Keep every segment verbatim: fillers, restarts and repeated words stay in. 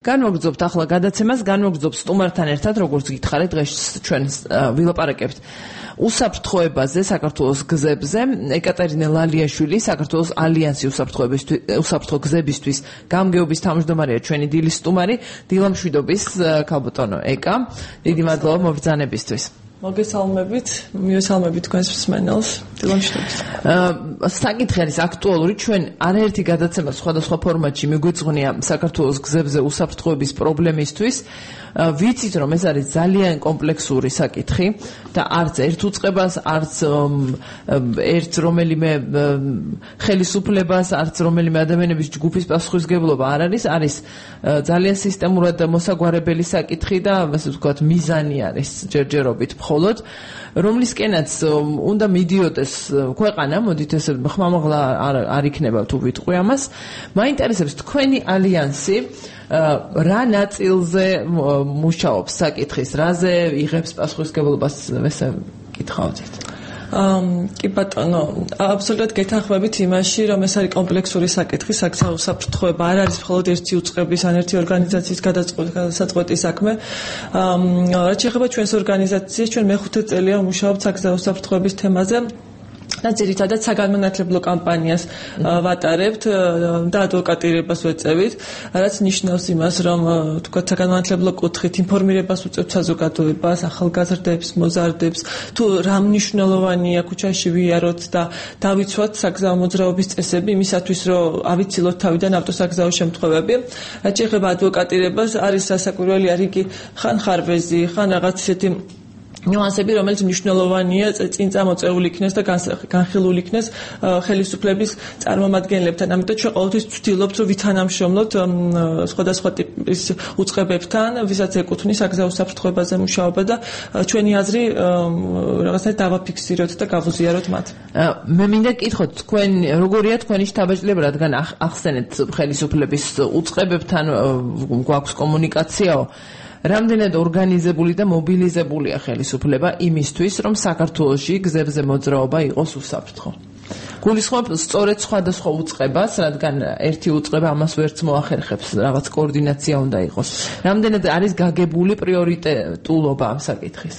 განვაგრძობთ ახლა გადაცემას, განვაგრძობთ სტუმართან ერთად, როგორც გითხარით, დღეს ჩვენ ვილაპარაკებთ უსაფრთხოებაზე, საქართველოს გზებზე. ეკატერინე ლალიაშვილი, საქართველოს ალიანსი უსაფრთხოებისთვის, უსაფრთხო გზებისთვის გამგეობის თავმჯდომარეა ჩვენი დილის სტუმარი. დილა მშვიდობის, ქალბატონო ეკა. დიდი მადლობა მობრძანებისთვის. მოგესალმებით, მიესალმებით თქვენს მსმენელს. დილა მშვიდობის. საკითხი არის აქტუალური, ჩვენ არაერთი გადაცემა სხვადასხვა ფორმატში მიგვიძღვნია საქართველოს გზებზე უსაფრთხოების პრობლემისთვის. ვიცით, რომ ეს არის ძალიან კომპლექსური საკითხი და არც ერთ უწყებას, არც ერთ რომელიმე ხელისუფლებას, არც რომელიმე ადამიანების ჯგუფის პასუხისმგებლობა არ არის, არის ძალიან სისტემურად მოსაგვარებელი საკითხი და ასე ვთქვათ, მიზანი არის ჯერჯერობით მხოლოდ, რომლისკენაც უნდა მიდიოდეს ქვეყანა, მოდით ესე ხმამაღლა არ იქნება თუ ვიტყვი ამას. მაინტერესებს თქვენი ალიანსი რა ნაწილზე მუშაობს საკითხის, რაზე იღებს პასუხისმგებლობას, ესე გითხოვდით. კი ბატონო, აბსოლუტურად გეთანხმებით იმაში, რომ ეს არის კომპლექსური საკითხი, საგზაო უსაფრთხოება არ არის მხოლოდ ერთი უწყების ან ერთი ორგანიზაციის გადაწყვეტი საქმე. რაც შეეხება ჩვენს ორგანიზაციას, ჩვენ მეხუთე წელია ვმუშაობთ საგზაო უსაფრთხოების თემაზე. და ძირითადად საგანმანათლებლო კამპანიას ვატარებთ და ადვოკატირებას ვეწევით, რაც ნიშნავს იმას, რომ თქვა საგანმანათლებლო კუთხით ინფორმირებას უწევთ საზოგადოებას, ახალგაზრდებს, მოზარდებს, თუ რა მნიშვნელოვანია ქუჩაში ვიაროთ და დავიცვათ საგზაო მოძრაობის წესები იმისათვის, რომ ავიცილოთ თავიდან ავტოსაგზაო შემთხვევები. რაც შეეხება ადვოკატირებას, არის სასაკვირველია რიგი ხან ხარბეზი, ხან რაღაც ისეთი ნიუანსები, რომელიც მნიშვნელოვანია წინ წამოწეული იქნეს და განხილული იქნეს ხელისუფლების წარმომადგენლებთან. ამიტომ ჩვენ ყოველთვის ვცდილობთ, რომ ვითანამშრომლოთ სხვადასხვა ტიპის უწყებებთან, ვისაც ეკუთვნის საგზაო უსაფრთხოებაზე მუშაობა და ჩვენი აზრი რაღაცა დავაფიქსიროთ და გავუზიაროთ მათ. მე მინდა გკითხოთ, თქვენ როგორია თქვენი შთაბეჭდილება, რადგან ახსენეთ ხელისუფლების უწყებებთან გვაქვს კომუნიკაციაო. რამდენად ორგანიზებული და მობილიზებულია ხელისუფლება იმისთვის, რომ საქართველოში გზებზე მოძრაობა იყოს უსაფრთხო. გულისხმობ სწორედ სხვადასხვა უწყებას, რადგან ერთი უწყება ამას ვერც მოახერხებს, რაღაც კოორდინაცია უნდა იყოს. რამდენად არის გაგებული პრიორიტეტულობა ამ საკითხის?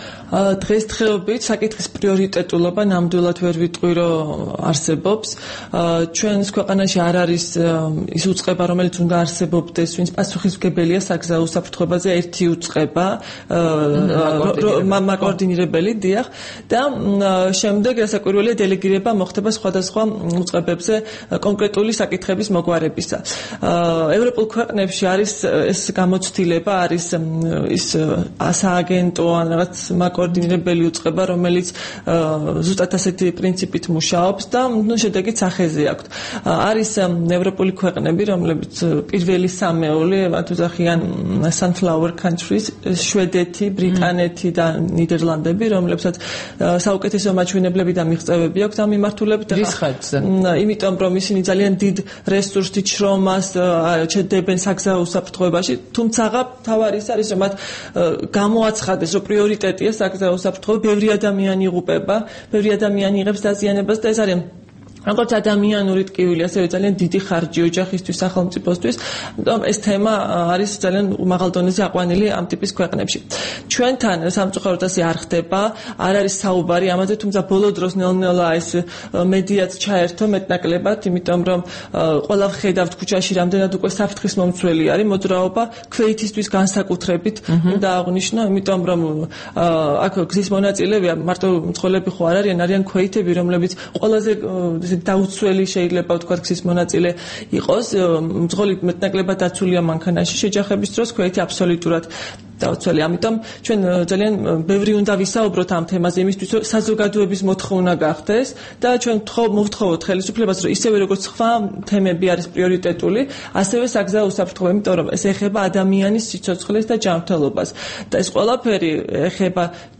დღესდღეობით საკითხის პრიორიტეტულობა ნამდვილად ვერ ვიტყვი, რომ არსებობს. ჩვენს ქვეყანაში არ არის ის უწყება, რომელიც უნდა არსებობდეს, ვინც პასუხისმგებელია საგზაო უსაფრთხოებაზე, ერთი უწყება, მაკოორდინირებელი, დიახ, და შემდეგ რასაკვირველია დელეგირება მოხდება სხვადასხვა უწყებებზე კონკრეტული საკითხების მოგვარებისა. ევროპულ ქვეყნებში არის ეს გამოცდილება, არის ის სააგენტო ან რაღაც კოორდინირებელი უწყება, რომელიც ზუსტად ასეთი პრინციპით მუშაობს და შედეგიც სახეზე აქვს. არის ევროპული ქვეყნები, რომლებიც პირველი სამეული, მათ უძახიან sunflower countries, შვედეთი, ბრიტანეთი და ნიდერლანდები, რომლებსაც საუკეთესო მაჩვენებლები და მიღწევები აქვს ამ მიმართულებით. რის ხარჯზე? იმიტომ რომ ისინი ძალიან დიდ რესურსით შრომას ჩედებენ საგზაო უსაფრთხოებაში, თუმცა თავარი ის არის, რომ მათ გამოაცხადეს, რომ პრიორიტეტია საგზაო უსაფრთხოება, ბევრი ადამიანი იღუპება, ბევრი ადამიანი იღებს დაზიანებას და ეს არის როგორც ადამიანური ტკივილი, ასევე ძალიან დიდი ხარჯი ოჯახისთვის, სახელმწიფოსთვის. ამიტომ ეს თემა არის ძალიან მაღალ დონეზე აყვანილი ამ ტიპის ქვეყნებში. ჩვენთან სამწუხაროდ ასე არ ხდება, არ არის საუბარი ამაზე, თუმცა ბოლო დროს ნელ-ნელა ეს მედიაც ჩაერთო მეტნაკლებად, იმიტომ რომ ყველა ხედავთ ქუჩაში რამდენად უკვე საფრთხის მომცველი არის მოძრაობა, ქვეითისთვის განსაკუთრებით და აღნიშნო, იმიტომ რომ აქ გზის მონაწილეებია მარტო მძღოლები ხო არ არიან, არიან ქვეითები, რომლებიც ყველაზე დაუცველი შეიძლება ვთქვათ გზის მონაწილე იყოს. მძღოლი მეტნაკლებად დაცულია მანქანაში, შეჯახების დროს ქვეითი აბსოლუტურად დაუცველი. ამიტომ ჩვენ ძალიან ბევრი უნდა ვისაუბროთ ამ თემაზე, იმისთვის რომ საზოგადოების მოთხოვნა გახდეს და ჩვენ მოვთხოვოთ ხელისუფლებას, რომ ისევე როგორც სხვა თემები არის პრიორიტეტული, ასევე საგზაო უსაფრთხოება, იმიტომ რომ ეს ეხება ადამიანის სიცოცხლეს და ჯანმრთელობას. და ეს ყველაფერი ეხება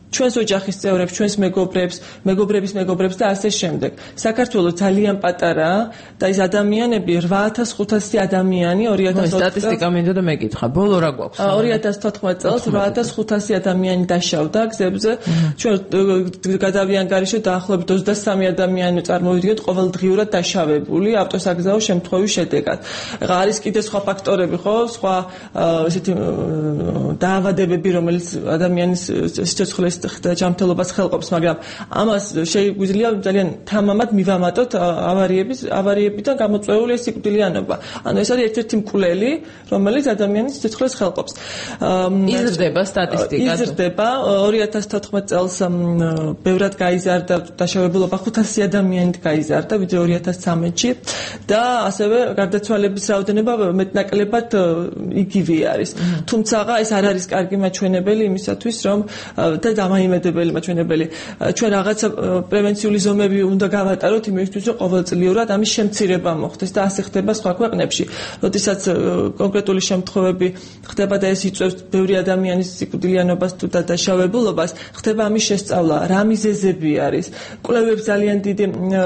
ჩვენს ოჯახის წევრებს, ჩვენს მეგობრებს, მეგობრების მეგობრებს და ასე შემდეგ. საქართველოს ძალიან პატარაა და ეს ადამიანები რვა ათას ხუთასი ადამიანი ორი ათას ოცდაათი სტატისტიკა მინდა და მეკითხა. ბოლო რა გვაქვს? ორი ათას თოთხმეტ წელს რვა ათას ხუთასი ადამიანი დაშავდა გზებზე. ჩვენ გადავიანგარიშეთ დაახლოებით ოცდასამი ადამიანი წარმოვიდგინეთ ყოველდღიურად დაშავებული ავტოსაგზაო შემთხვევის შედეგად. ეხლა არის კიდე სხვა ფაქტორები, ხო? სხვა ესეთი დაავადებები, რომელიც ადამიანის სიცოცხლეს და ჯანმრთელობას ხელყოფს, მაგრამ ამას შეგვიძლია ძალიან თამამად მივამატოთ ავარიების ავარიებიდან გამოწვეული სიკვდილიანობა. ანუ ეს არის ერთ-ერთი მკვლელი, რომელიც ადამიანის სიცოცხლეს ხელყოფს. იზრდება სტატისტიკა. იზრდება ორი ათას თოთხმეტ წელს ბევრად გაიზარდა დაშავებულობა ხუთასი ადამიანით გაიზარდა ვიდრე ორი ათას ცხრამეტში და ასევე გარდაცვალების რაოდენობა მეტნაკლებად იგივე არის. თუმცა ეს არ არის კარგი მაჩვენებელი იმისათვის, რომ და დამაიმედებელი მაჩვენებელი ჩვენ რაღაცა პრევენციული ზომები უნდა გავატაროთ იმისთვის, რომ ყოველწლიურად ამის შემცირება მოხდეს და ასე ხდება სხვა ქვეყნებში. როდესაც კონკრეტული შემთხვევები ხდება და ეს იწვევს ბევრი ადამიანის სიკვდილიანობას თუ დაშავებულობას, ხდება ამის შესწავლა, რა მიზეზები არის. კვლევებს ძალიან დიდი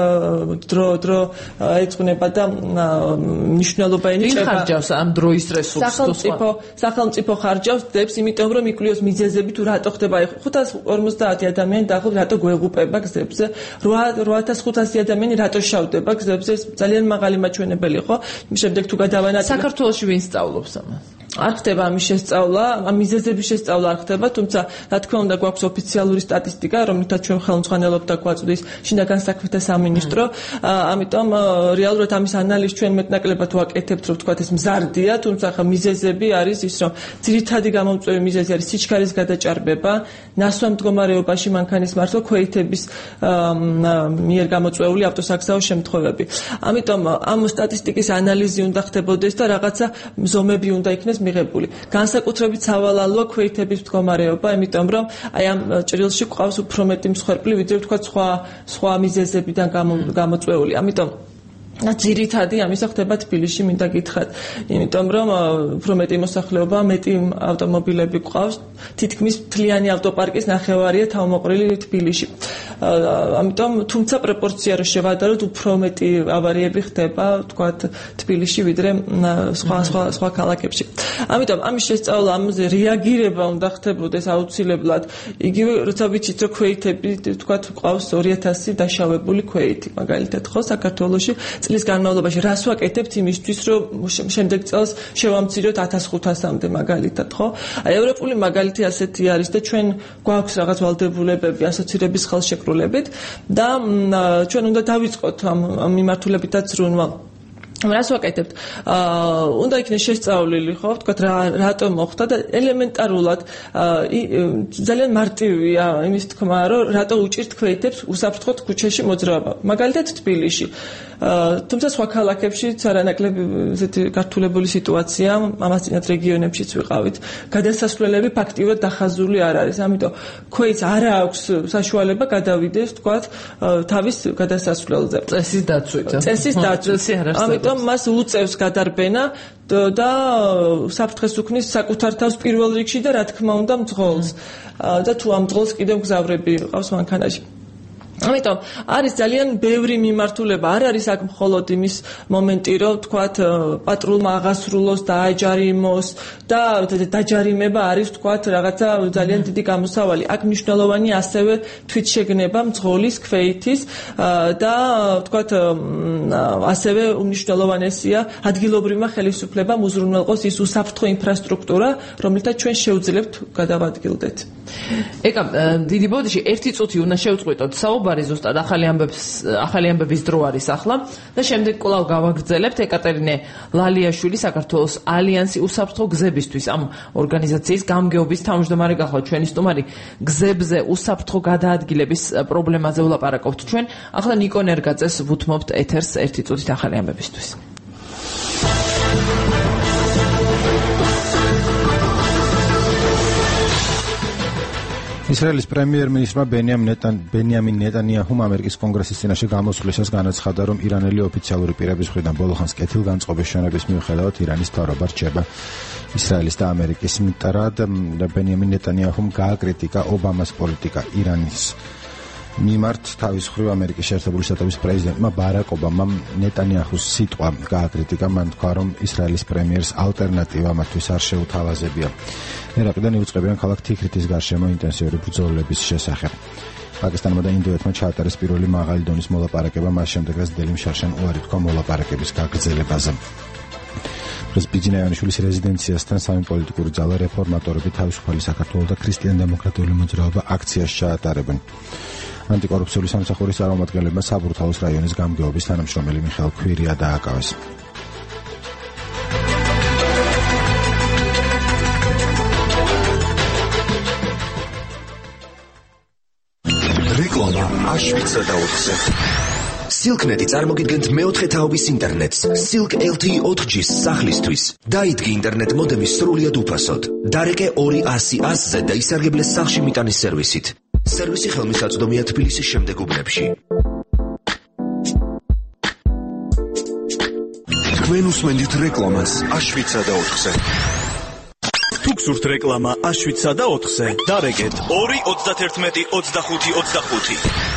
დრო დრო ეწყნება და მნიშვნელობა ენიჭება. ვინ ხარჯავს ამ დროის რესურსს? სახელმწიფო სახელმწიფო ხარჯავს დებს, იმიტომ რომ იკვლიოს მიზეზები თუ რატო ხდება ხუთას ორმოცდაათი ადამიანი დაახლოებით რატო გვეღუპება გზებზე, რვა ათას ხუთასი ადამიანი რატო შავდება გზებზე, ძალიან მაღალი მაჩვენებელი ხო? შემდეგ თუ გადავანაწილებ საქართველოში ვინ სწავლობს ამას? არ ხდება ამის შესწავლა, ამ მიზეზების შესწავლა არ ხდება, თუმცა რა თქმა უნდა გვაქვს ოფიციალური სტატისტიკა, რომელთაც ჩვენ ხელმძღვანელობთ და გვაწვდის შინაგან საქმეთა სამინისტრო, ამიტომ რეალურად ამის ანალიზს ჩვენ მეტნაკლებად ვაკეთებთ, რომ თქვათ ეს მზარდია, თუმცა ხა მიზეზები არის ის, რომ ძირითადი გამომწვევი მიზეზი არის სიჩქარის გადაჭარბება, ნასვამ მდგომარეობაში მანქანის მართვა, ქვეითების მიერ გამოწვეული ავტოსაგზაო შემთხვევები. ამიტომ ამ სტატისტიკის ანალიზი უნდა ხდებოდეს და რაღაცა ზომები უნდა იქნეს მიღებული. განსაკუთრებით სავალალოა ქვეითების მდგომარეობა, იმიტომ რომ აი ამ ჭრილში გვყავს უფრო მეტი მსხვერპლი, ვიდრე თქვა სხვა სხვა მიზეზებიდან გამოწვეული. ამიტომ ძირითადი ამისა ხდება თბილისში, მინდა გითხრათ, იმიტომ რომ უფრო მეტი მოსახლეობა, მეტი ავტომობილები გვყავს, თითქმის მთლიანი ავტოპარკის ნახევარია თავმოყრილი თბილისში. ამიტომ თუმცა პროპორცია რო შევადაროთ, უფრო მეტი ავარიები ხდება, თქვათ, თბილისში, ვიდრე სხვა სხვა სხვა ქალაქებში. ამიტომ ამის შესწავლა, ამაზე რეაგირება უნდა ხდებოდეს აუცილებლად. იგივე როცა ვიცით, რომ ქვეითები, თქვათ, გვყავს ორი ათასი დაშავებული ქვეითი, მაგალითად, ხო, საქართველოში წლის განმავლობაში რას ვაკეთებთ იმისთვის, რომ შემდეგ წელს შევამციროთ ათას ხუთასამდე მაგალითად, ხო? აი ევროპული მაგალითი ასეთი არის და ჩვენ გვაქვს რაღაც ვალდებულებები ასოცირების ხელშეკრულებით და ჩვენ უნდა დავიწყოთ ამ მიმართულებითაც ზრუნვა. რას ვაკეთებთ? აა უნდა იქნეს შესწავლილი, ხო, ვთქვათ, რა რატო მოხდა და ელემენტარულად ძალიან მარტივია იმის თქმა, რომ რატო უჭირთ ქვეითებს უსაფრთხოდ ქუჩაში მოძრაობა. მაგალითად თბილისში. თუმცა სხვა ქალაქებშიც არანაკლები ესეთი გართულებული სიტუაცია, ამას წინათ რეგიონებშიც ვიყავით. გადასასვლელები ფაქტიურად დახაზული არ არის. ამიტომ ქვეითს არ აქვს საშუალება გადავიდეს, ვთქვათ, თავის გადასასვლელზე. წესის დაცვით. წესის დაცვით. ამიტომ მას უწევს გადარბენა და საფრთხეს უქმნის საკუთარ თავს პირველ რიგში და რა თქმა უნდა მძღოლს. და თუ ამ მძღოლს კიდევ მგზავრები ყავს მანქანაში. ამიტომ არის ძალიან ბევრი მიმართულება, არ არის აქ მხოლოდ იმის მომენტი, რომ თქვათ პატრულმა აღასრულოს და აჯარიმოს და დაჯარიმება არის თქვათ რაღაცა ძალიან დიდი გამოსავალი. აქ მნიშვნელოვანი ასევე თვითშეგნება მძღოლის ქვეითის და თქვათ ასევე უმნიშვნელოვანესია ადგილობრივმა ხელისუფლებამ უზრუნველყოს ის უსაფრთხო ინფრასტრუქტურა, რომლითაც ჩვენ შევძლებთ გადავადგილდეთ. ეკა დიდი ბოდიში ერთი წუთი უნდა შევწყვიტოთ საუბარი ზუსტად ახალი ამბების ახალი ამბების დრო არის ახლა და შემდეგ კვლავ გავაგრძელებთ ეკატერინე ლალიაშვილი საქართველოს ალიანსი უსაფრთხო გზებისთვის ამ ორგანიზაციის გამგეობის თავმჯდომარე გახლავთ ჩვენი სტუმარი გზებზე უსაფრთხო გადაადგილების პრობლემაზე ვლაპარაკობთ ჩვენ ახლა ნიკო ნერგაძეს ვუთმობთ ეთერს ერთი წუთით ახალი ამბებისთვის. ისრაელის პრემიერ-მინისტრმა ბენიამინ ნეტანიაჰუმ ამერიკის კონგრესის წინაშე გამოსვლისას განაცხადა, რომ ირანელი ოფიციალური პირების მხრიდან ბოლო ხანს კეთილგანწყობის შენების მიუხედავად ირანის მთავრობა რჩება. ისრაელის და ამერიკის მიტარად ბენიამინ ნეტანიაჰუმ გააკრიტიკა ობამას პოლიტიკა ირანის მიმართ. თავის მხრივ ამერიკის შეერთებული შტატების პრეზიდენტმა ბარაკ ობამამ ნეტანიაჰუს სიტყვა გააკრიტიკა. მან თქვა, რომ ისრაელის პრემიერს ალტერნატივა მათთვის არ შეუთავაზებია. ერაყიდან იუწყებიან ქალაქ თიქრითის გარშემო ინტენსიური ბრძოლების შესახებ. პაკისტანმა და ინდოეთმა ჩაატარეს პირველი მაღალი დონის მოლაპარაკება, მას შემდეგ რაც დელიმ შარშან უარი თქვა მოლაპარაკების გაგრძელებაზე. პრეზიდენტიანიშვილის რეზიდენციასთან სამი პოლიტიკური ძალა რეფორმატორები, თავისუფალი საქართველო და ქრისტიან-დემოკრატიული მოძრაობა აქციას ჩაატარებენ. ანტიკორუფციული სამსახურის წარმომადგენლებმა საბურთალოს რაიონის გამგეობის თანამშრომელი მიხეილ ქვირია დააკავეს. რეკლამა აშვიცა და ოთხზე. Silknet-ი წარმოგიდგენთ მეოთხე თაობის ინტერნეტს Silk ელ თი ი ოთხ ჯის სახლისთვის. დაიდგე ინტერნეტ მოდემი სრულიად უფასოდ. დარეკე ორი ათასი ათზე და ისარგებლე სახლში მიტანის სერვისით. სერვისი ხელმისაწვდომია თბილისის შემდეგ უბნებში. თქვენ უსმენთ რეკლამას აშვიცა და ოთხზე. თუ გსურთ რეკლამა აშვიცა და ოთხზე, დარეკეთ ორი ოცდათერთმეტი ოცდახუთი ოცდახუთი.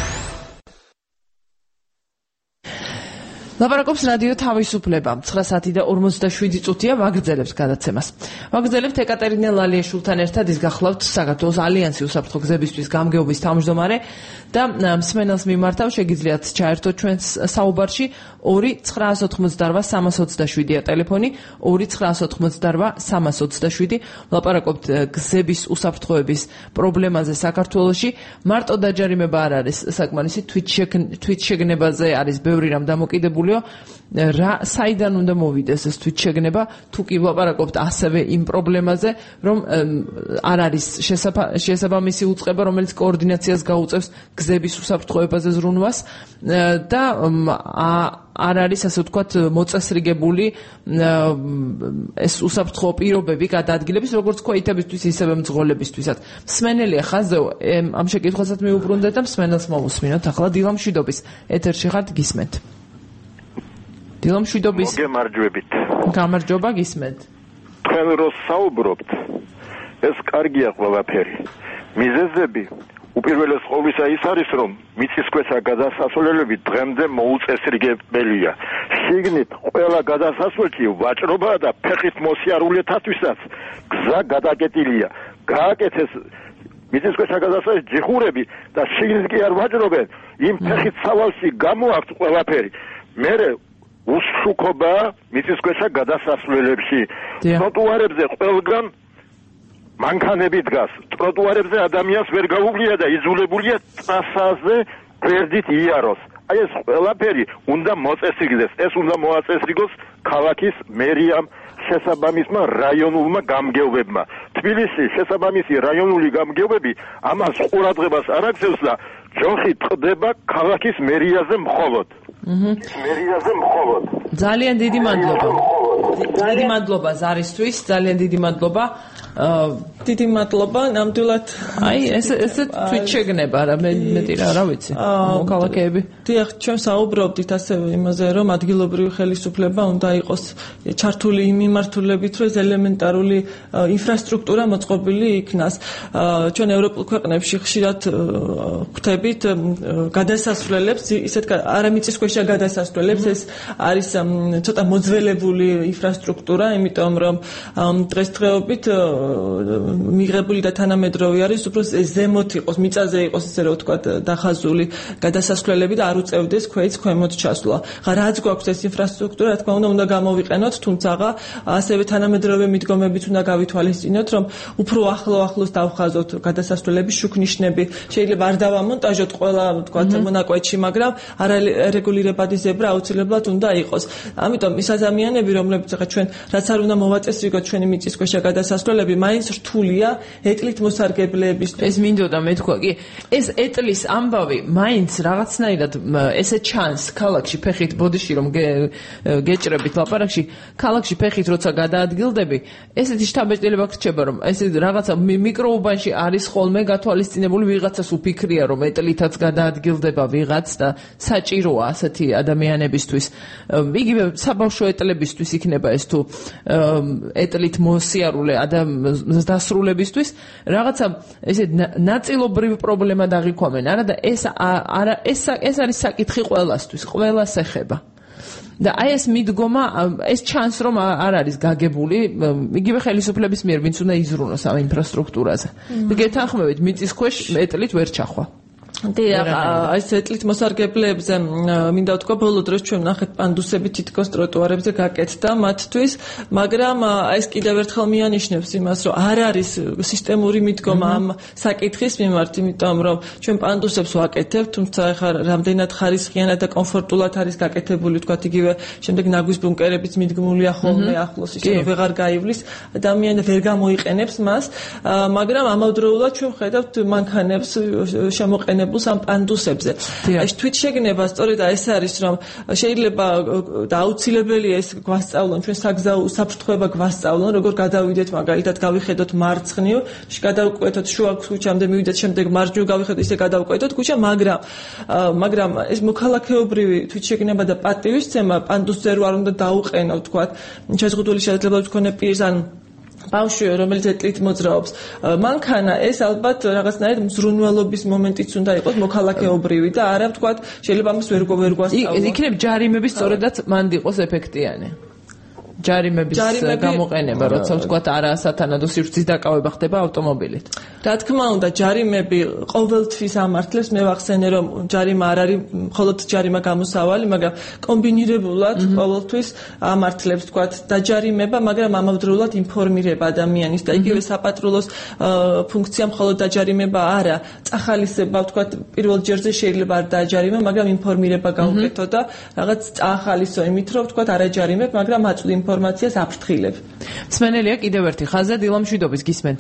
ლაპარაკობს რადიო თავისუფლება. ცხრა საათი და ორმოცდაშვიდი წუთია ვაგრძელებს გადაცემას. ვაგრძელებთ ეკატერინე ლალიაშვილთან ერთად ის გახლავთ საქართველოს ალიანსი უსაფრთხო გზებისთვის გამგეობის თავმჯდომარე და მსმენელს მიმართავ შეგიძლიათ ჩაერთოთ ჩვენს საუბარში ორი ცხრაას ოთხმოცდარვა სამას ოცდაშვიდია ტელეფონი ორი ცხრაას ოთხმოცდარვა სამას ოცდაშვიდი. ლაპარაკობთ გზების უსაფრთხოების პრობლემაზე საქართველოში. მარტო დაჯარიმება არ არის საკმარისი, თვით შეგნებაზე არის ბევრი რამ დამოკიდებული. რა საიდან უნდა მოვიდეს ეს თვით შეგნება, თუ კი ვლაპარაკობთ ასევე იმ პრობლემაზე, რომ არ არის შესაბამისი უწყება, რომელიც კოორდინაციას გაუწევს გზების უსაფრთხოებაზე ზრუნვას და არ არის, ასე ვთქვათ, მოწესრიგებული ეს უსაფრთხო პირობები გადაადგილების, როგორც კვეითებისთვის, ისევე მძღოლებისთვისაც. მსმენელია ხაზზე, ამ შეკითხვასაც მიუბრუნდეთ და მსმენელს მოვუსმინოთ. ახლა დილა მშვიდობის ეთერში ხართ, გისმენთ. დილა მშვიდობის. მოგემარჯვებით. გამარჯობა, გისმენთ. თქვენ რო საუბრობთ, ეს კარგია ყველაფერი. მიზეზები უპირველეს ყოვლისა ის არის, რომ მიწისქვეშა გადასასვლელები დღემდე მოუწესრიგებელია. შიგნით ყველა გადასასვლელში ვაჭრობაა და ფეხით მოსიარულეთათვისაც გზა გადაკეტილია. გააკეთეს მიწისქვეშა გადასასვლელის ჯიხურები და შიგნით კი არ ვაჭრობენ. იმ ფეხით სავალში გამოაქვთ ყველაფერი. მერე უსშუქობა მიწისქვეშა გადასასვლელებში. ტროტუარებზე ყველგან მანქანები დგას. ტროტუარებზე ადამიანს ვერ გაუგლია და იზოლებულია ტრასაზე გვერდით იაროს. აი ეს ყველაფერი უნდა მოწესრიგდეს. ეს უნდა მოაწესრიგოს ქალაქის მერიამ, შესაბამისმა რაიონულმა გამგეობებმა. თბილისში შესაბამისი რაიონული გამგეობები ამას ყურადღებას არ აქცევს და ჯოხი ტყდება ქალაქის მერიაზე მხოლოდ. მერიაზე მხოლოდ. ძალიან დიდი მადლობა. დიდი მადლობა ზარისთვის, ძალიან დიდი მადლობა. დიდი მადლობა, ნამდვილად. აი, ეს ეს თვით შეგნება რა, მე მეტი რა, რა ვიცი. მოქალაქეები. დიახ, ჩვენ საუბრობდით ასევე იმაზე, რომ ადგილობრივი ხელისუფლება უნდა იყოს ჩართული იმ მიმართულებით, რომ ეს ელემენტარული ინფრასტრუქტურა მოწყობილი იქნას. ჩვენ ევროპულ ქვეყნებში ხშირად ხვდებით გადასასვლელებს, ისეთ არა მიწისქვეშა გადასასვლელებს, ეს არის ცოტა მოძველებული ინფრასტრუქტურა, იმიტომ რომ დღესდღეობით მიღებული და თანამედროვე არის, უფრო ზემოთ იყოს, მიწაზე იყოს, ესე რომ ვთქვათ, დახაზული გადასასვლელები და არ უწევდეს ქვეითს ქვემოთ ჩასვლა. რაც გვაქვს ეს ინფრასტრუქტურა, რა თქმა უნდა, უნდა გამოვიყენოთ, თუმცა ასევე თანამედროვე მიდგომებიც უნდა გავითვალისწინოთ, რომ უფრო ახლო-ახლოს დავხაზოთ გადასასვლელები, შუქნიშნები. შეიძლება არ დავამონტაჟოთ ყველა, ვთქვათ, მონაკვეთში, მაგრამ არარეგულირებადი ზებრა აუცილებლად უნდა იყოს. ამიტომ ის ადამიანები, რომლებიც ახლა ჩვენ რაც არ უნდა მოვაწესრიგოთ ჩვენი მიწისქვეშა გადასასვლელები, მაინც რთულია ეტლით მოსარგებლეებისთვის. ეს მინდოდა მეთქვა კი, ეს ეტლის ამბავი მაინც რაღაცნაირად ესე ჩანს ქალაქში ფეხით ბოდიში რომ გეჭრებით ლაპარაკში, ქალაქში ფეხით როცა გადაადგილდები, ესეთი შთაბეჭდილება გრჩება, რომ ეს რაღაცა მიკროუბანში არის ხოლმე გათვალისწინებული, ვიღაცას უფიქრია რომ ეტლითაც გადაადგილდება ვიღაც და საჭიროა ასეთი ადამიანებისთვის. იგივე საბავშვო ეტლებისთვის იქ იქნება ეს თუ ეტლით მოსიარულე ადამიანის დასრულებისთვის რაღაცა ესე ნაწილობრივ პრობლემა დაღიქვამენ არა და ეს არა ეს ეს არის საკითხი ყველასთვის ყველას ეხება და აი ეს მიდგომა ეს ჩანს რომ არ არის გაგებული იგივე ხელისუფლების მიერ ვინც უნდა იზრუნოს ამ ინფრასტრუქტურაზე და გეთანხმებით მიწის ქვეშ ეტლით ვერ ჩახვა დიახ, ეს ეტლით მოსარგებლეებზე მინდა ვთქვა, ბოლო დროს ჩვენ ნახეთ პანდუსები თითქოს ტროტუარებზე გაკეთდა მათთვის, მაგრამ ეს კიდევ ერთხელ მიანიშნებს იმას, რომ არ არის სისტემური მიდგომა ამ საკითხის მიმართ, იმიტომ რომ ჩვენ პანდუსებს ვაკეთებთ, თუმცა ახლა რამდენად ხარისხიანად და კომფორტულად არის გაკეთებული, თქვათ იგივე შემდეგ ნაგვის ბუნკერებიც მიდგმულია ხოლმე ახლოს, ისე რომ ვეღარ გაივლის, ადამიანი ვერ გამოიყენებს მას, მაგრამ ამავდროულად ჩვენ ვხედავთ მანქანებს შემოყენებულ ამ პანდუსებზე. ეს თვითშეგნება სწორედ ეს არის რომ შეიძლება და აუცილებელია ეს გვასწავლონ ჩვენ საგზაო უსაფრთხოება გვასწავლონ როგორ გადავიდეთ მაგალითად გავიხედოთ მარცხნივ გადავკვეთოთ შუა ქუჩამდე მივიდეთ შემდეგ მარჯვნივ გავიხედოთ ისე გადავკვეთოთ ქუჩა მაგრამ მაგრამ ეს მოქალაქეობრივი თვითშეგნება და პატივისცემა პანდუსზე რო არ უნდა დაუყენო თქვათ შეზღუდული შესაძლებლობების მქონე პირს ან ბავშვი რომელიც ეტლით მოძრაობს მანქანა ეს ალბათ რაღაცნაირად მზრუნველობის მომენტიც უნდა იყოს მოქალაქეობრივი და არა ვთქვათ შეიძლება ამას ვერ ვერ გვასწავლო იქნებ ჯარიმები სწორედაც მანდ იყოს ეფექტიანი ჯარიმების გამოყენება როცა ვთქვათ არა სათანადო სივრცის დაკავება ხდება ავტომობილით რა თქმა უნდა ჯარიმები ყოველთვის ამართლებს მე ვახსენე რომ ჯარიმა არ არის მხოლოდ ჯარიმა გამოსავალი მაგრამ კომბინირებულად ყოველთვის ამართლებს ვთქვათ დაჯარიმება მაგრამ ამავდროულად ინფორმირება ადამიანის და იგივე საპატრულოს ფუნქცია მხოლოდ დაჯარიმება არა წახალისება ვთქვათ პირველ ჯერზე შეიძლება არ დააჯარიმო მაგრამ ინფორმირება გაუკეთო და რაღაც წახალისო იმით რომ ვთქვათ არა ჯარიმებ მაგრამ აწვდი ინფორმაციას აფრთხილებ. მსმენელია კიდევ ერთი ხაზზე დილა მშვიდობის გისმენთ.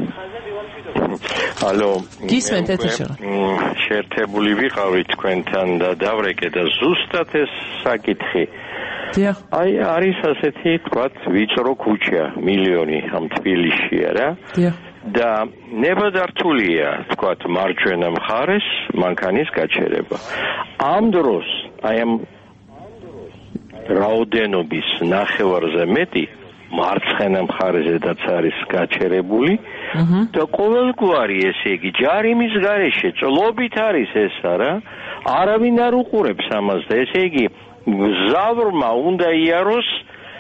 ალო. გისმენთ ეთერში. შეერთებული ვიყავი თქვენთან და დავრეკე და ზუსტად ეს საკითხი. დიახ. აი არის ასეთი თქვათ ვიწრო ქუჩა მილიონი ამ თბილისშია რა. დიახ. და ნებადართულია თქვათ მარჯვენა მხარეს მანქანის გაჩერება. ამ დროს აი ამ რაოდენობის ნახევარზე მეტი მარცხენა მხარეზედაც არის გაჩერებული და ყოველგვარი ესე იგი ჯარიმის გარეშე წლობით არის ეს არა არავინ არ უყურებს ამას და ესე იგი მგზავრმა უნდა იაროს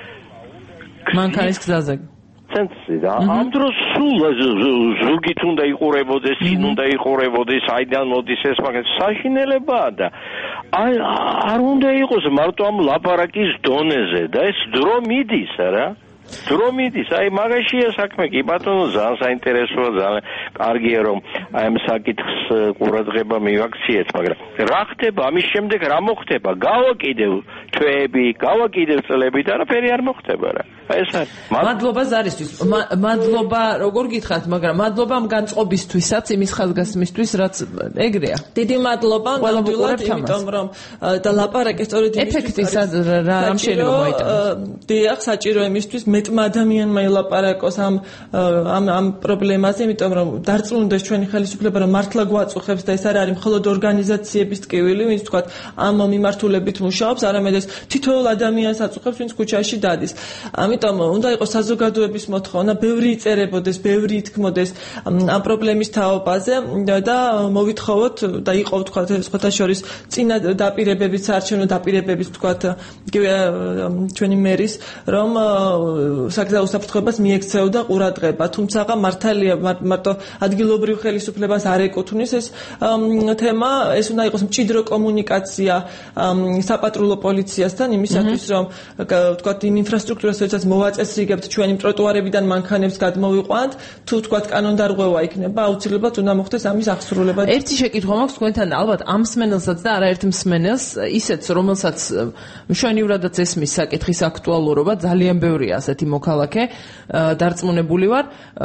მანქანის გზაზე და ამ დროს სულ ზუგით უნდა იყურებოდეს, წინ უნდა იყურებოდეს, აიდან მოდის ეს მაგას საშინელებაა და აი არ უნდა იყოს მარტო ამ ლაპარაკის დონეზე და ეს დრო მიდის არა დრო მიდის აი მაგაშია საქმე კი ბატონო ძალიან საინტერესოა ძალიან კარგია რომ აი ამ საკითხს ყურადღება მივაქციეთ მაგრამ რა ხდება ამის შემდეგ რა მოხდება გავაკიდევ თვეები გავაკიდევ წლები და არაფერი არ მოხდება რა ეს არის მადლობა ზარისთვის მადლობა როგორ გითხართ მაგრამ მადლობა ამ განწყობისთვისაც იმის ხალხგასმისთვის რაც ეგრეა დიდი მადლობა ნამდვილად იმიტომ რომ და ლაპარაკი სწორედ ეფექტი რამ შეიძლება მოიტანოს დიახ საჭირო იმისთვის მეტმა ადამიანმა ელაპარაკოს ამ ამ ამ პრობლემაზე იმიტომ რომ დარწმუნდეს ჩვენი ხელისუფლება რომ მართლა გვაწუხებს და ეს არ არის მხოლოდ ორგანიზაციების ტკივილი ვინც თქვათ ამ მიმართულებით მუშაობს არამედ ეს თითოეულ ადამიანს აწუხებს ვინც ქუჩაში დადის ამიტომ უნდა იყოს საზოგადოების მოთხოვნა ბევრი იწერებოდეს ბევრი ითქმოდეს ამ პრობლემის თაობაზე და მოვითხოვოთ და იყო თქვათ სხვათა შორის წინა დაპირებებიც საარჩევნო დაპირებებიც თქვათ იგივე ჩვენი მერის რომ საგზაო უსაფრთხოებას მიექცეოდა ყურადღება თუმცა მართალია მარტო ადგილობრივ ხელისუფლებას არ ეკუთვნის ეს თემა ეს უნდა იყოს მჭიდრო კომუნიკაცია საპატრულო პოლიციასთან იმისათვის რომ თქვათ იმ ინფრასტრუქტურას როდესაც მოვაწესრიგებთ ჩვენი ტროტუარებიდან მანქანებს გადმოვიყვანთ თუ თქვათ კანონდარღვევა იქნება აუცილებლად უნდა მოხდეს ამის აღსრულება ერთი შეკითხვა მაქვს თქვენთან ალბათ ამ მსმენელსაც და არაერთ მსმენელს ისეც რომელსაც მშვენივრადაც ესმის საკითხის აქტუალურობა ძალიან ბევრია ასეთი მოქალაქე დარწმუნებული ვარ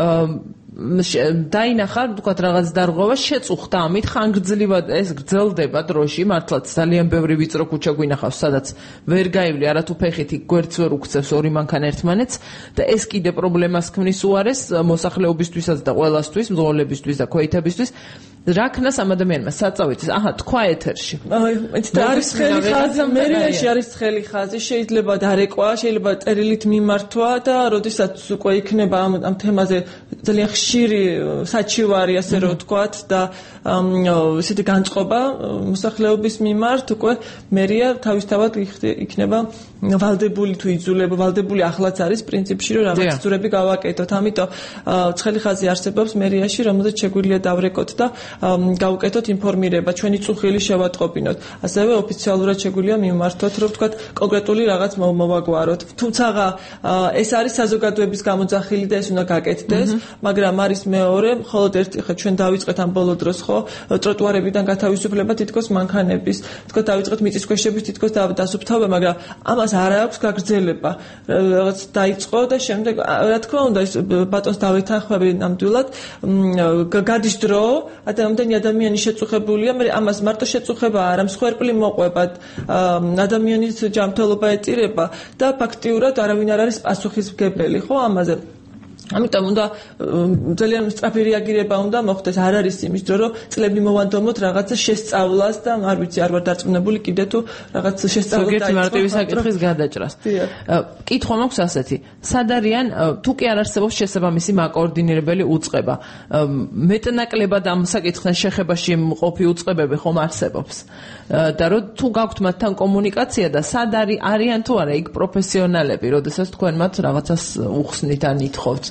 დაინახა თქვათ რაღაც დარღვევა შეწუხდა ამით ხანგრძლივად ეს გრძელდება დროში მართლაც ძალიან ბევრი ვიწრო ქუჩა გვინახავს სადაც ვერ გაივლი არათუ ფეხით გვერდს ვერ უქცევს ორი მანქანა ერთმანეთს და ეს კიდე პრობლემას ქმნის უარეს მოსახლეობისთვისაც და ყველასთვის მძღოლებისთვის და ქვეითებისთვის რა ქნას ამ ადამიანმა საწავით აჰა თქვა ეთერში აი და არის ხელი ხაზი მერიაში არის ხელი ხაზი შეიძლება დარეკვა შეიძლება წერილით მიმართვა და როდესაც უკვე იქნება ამ ამ თემაზე ძალიან ხშირი საჩივარი ასე რომ ვთქვათ და ესეთი განწყობა მოსახლეობის მიმართ უკვე მერია თავისთავად იქნება ვალდებული თუ იძულება ვალდებული ახლაც არის პრინციპში რომ რაღაც ძურები გავაკეთოთ ამიტომ ცხელი ხაზი არსებობს მერიაში რომელზეც შეგვიძლია დავრეკოთ და გავუკეთოთ ინფორმირება ჩვენი წუხილი შევატყობინოთ ასევე ოფიციალურად შეგვიძლია მიმართოთ რომ ვთქვათ კონკრეტული რაღაც მოვაგვაროთ თუმცა ეს არის საზოგადოების გამოძახილი და ეს უნდა გაკეთდეს მაგრამ არის მეორე მხოლოდ ერთი ხა ჩვენ დავიწყეთ ამ ბოლო დროს ხო ტროტუარებიდან გათავისუფლება თითქოს მანქანების თქო დავიწყეთ მიწისქვეშების თითქოს დასუფთავება მაგრამ ამას არ აქვს გაგრძელება რაღაც დაიწყო და შემდეგ რა თქმა უნდა ეს ბატონს დავეთანხმები ნამდვილად გადის დრო ამდენი ადამიანი შეწუხებულია მე ამას მარტო შეწუხება არა მსხვერპლი მოყვება ადამიანის ჯანმრთელობა ეწირება და ფაქტიურად არავინ არ არის პასუხისმგებელი ხო ამაზე ამიტომ უნდა ძალიან სწრაფი რეაგირება უნდა მოხდეს არ არის იმის დრო რომ წლები მოვანდომოთ რაღაცა შესწავლას და არ ვიცი არ ვარ დარწმუნებული კიდე თუ რაღაც შესწავლა დაიწყო ზოგიერთი მარტივი საკითხის გადაჭრას კითხვა მაქვს ასეთი სად არიან თუ კი არ არსებობს შესაბამისი მაკოორდინირებელი უწყება მეტნაკლებად ამ საკითხთან შეხებაში მყოფი უწყებები ხომ არსებობს და რომ თუ გაქვთ მათთან კომუნიკაცია და სად არიან თუ არა იქ პროფესიონალები როდესაც თქვენ მათ რაღაცას უხსნით ან ითხოვთ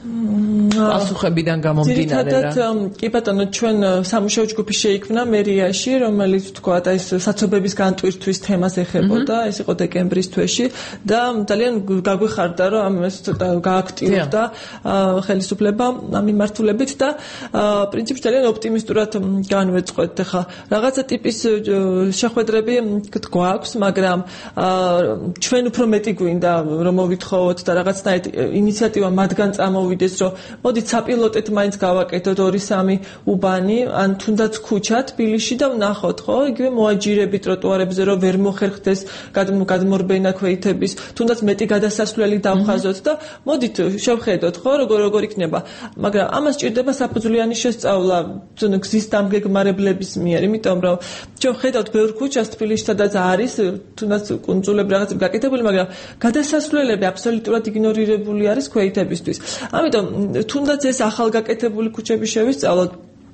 პასუხებიდან გამომდინარე რა. ძირითადად კი ბატონო ჩვენ სამუშაო ჯგუფი შეიქმნა მერიაში, რომელიც თქვა და ეს საცობების განტვირთვის თემას ეხებოდა, ეს იყო დეკემბრის თვეში და ძალიან გაგვიხარდა რომ ამას ცოტა გააქტიურდა ხელისუფლება ამ მიმართულებით და პრინციპში ძალიან ოპტიმისტურად განვეწყვეტ ხა რაღაცა ტიპის შეხვედრები გვაქვს, მაგრამ ჩვენ უფრო მეტი გვინდა რომ მოვითხოვოთ და რაღაცნაირად ინიციატივა მათგან წამოვიდეს რომ მოდით საპილოტეთ მაინც გავაკეთოთ ორი სამი უბანი ან თუნდაც ქუჩა თბილისში და ვნახოთ ხო იგივე მოაჯირები ტროტუარებზე რომ ვერ მოხერხდეს გადმორბენა ქვეითების თუნდაც მეტი გადასასვლელი დავხაზოთ და მოდით შევხედოთ ხო როგორ როგორ იქნება მაგრამ ამას ჭირდება საფუძვლიანი შესწავლა გზის დამგეგმარებლების მიერ იმიტომ რომ ჩვენ ხედავთ ბევრ ქუჩას თბილისში სადაც არის თუნდაც კუნძულები რაღაცები გაკეთებული მაგრამ გადასასვლელები აბსოლუტურად იგნორირებული არის ქვეითებისთვის ამიტომ თუნდაც ეს ახალგაკეთებული ქუჩები შევისწავლოთ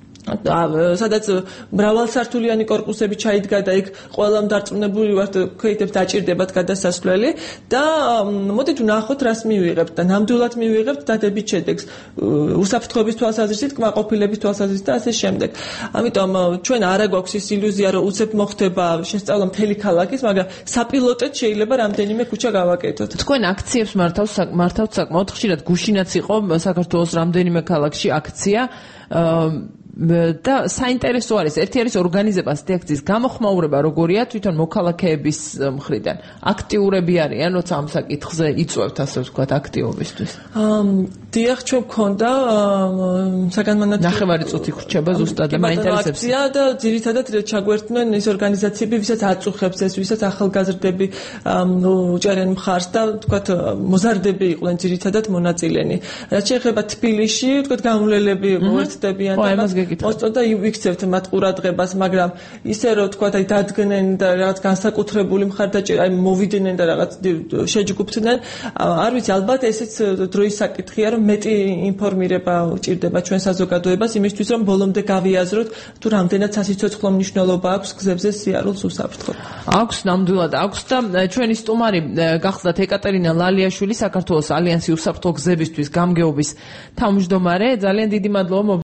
სადაც მრავალსართულიანი კორპუსები ჩაიდგა და იქ ყველამ დარწმუნებული ვართ ქვეითებს დაჭირდებათ გადასასვლელი და მოდით ვნახოთ რას მივიღებთ და ნამდვილად მივიღებთ დადებით შედეგს უსაფრთხოების თვალსაზრისით კმაყოფილების თვალსაზრისით და ასე შემდეგ ამიტომ ჩვენ არა გვაქვს ის ილუზია რომ უცებ მოხდება შესწავლა მთელი ქალაქის მაგრამ საპილოტეთ შეიძლება რამდენიმე ქუჩა გავაკეთოთ თქვენ აქციებს მართავთ მართავთ საკმაოდ ხშირად გუშინაც იყო საქართველოს რამდენიმე ქალაქში აქცია და საინტერესო არის ერთი არის ორგანიზება ასეთი აქციის გამოხმაურება როგორია თვითონ მოქალაქეების მხრიდან აქტიურები არიან როცა ამ საკითხზე იწვევთ ასე ვთქვათ აქტიობისთვის დიახ ჩვენ გქონდა საგანმანათლებლო ნახევარი წუთი ხრჩება ზუსტად და მაინტერესებს აქცია და ძირითადად ჩაგვერთდნენ ეს ორგანიზაციები ვისაც აწუხებს ეს ვისაც ახალგაზრდები უჭერენ მხარს და ვთქვათ მოზარდები იყვნენ ძირითადად მონაწილენი რაც შეეხება თბილისში ვთქვათ გამულელები მოერთდებიან და მოსწონდა ვიქცევთ მათ ყურადღებას, მაგრამ ისე რომ თქვათ აი დადგნენ და რაღაც განსაკუთრებული მხარდაჭერა, აი მოვიდნენ და რაღაც შეჯგუფდნენ, არ ვიცი, ალბათ ესეც დროის საკითხია, რომ მეტი ინფორმირება უჭირდება ჩვენ საზოგადოებას იმისთვის, რომ ბოლომდე გავიაზროთ, თუ რამდენად სასიცოცხლო მნიშვნელობა აქვს გზებზე სიარულს უსაფრთხოდ. აქვს ნამდვილად აქვს და ჩვენი სტუმარი გახლდათ ეკატერინა ლალიაშვილი, საქართველოს ალიანსი უსაფრთხო გზებისთვის გამგეობის თავმჯდომარე. ძალიან დიდი მადლობა